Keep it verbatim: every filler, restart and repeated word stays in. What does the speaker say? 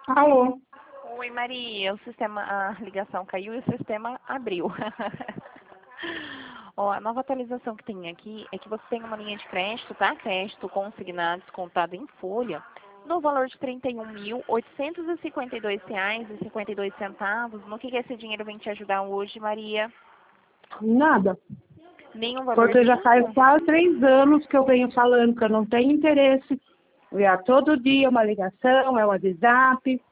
Alô? Oi, Maria. O sistema, a ligação caiu e o sistema abriu. Ó, a nova atualização que tem aqui é que você tem uma linha de crédito, tá? Crédito consignado, descontado em folha, no valor de trinta e um mil, oitocentos e cinquenta e dois reais e cinquenta e dois centavos. No que, que esse dinheiro vem te ajudar hoje, Maria? Nada. Nenhum Porque já faz valorzinho? quase três anos que eu venho falando que eu não tenho interesse. E a todo dia é uma ligação, é um WhatsApp.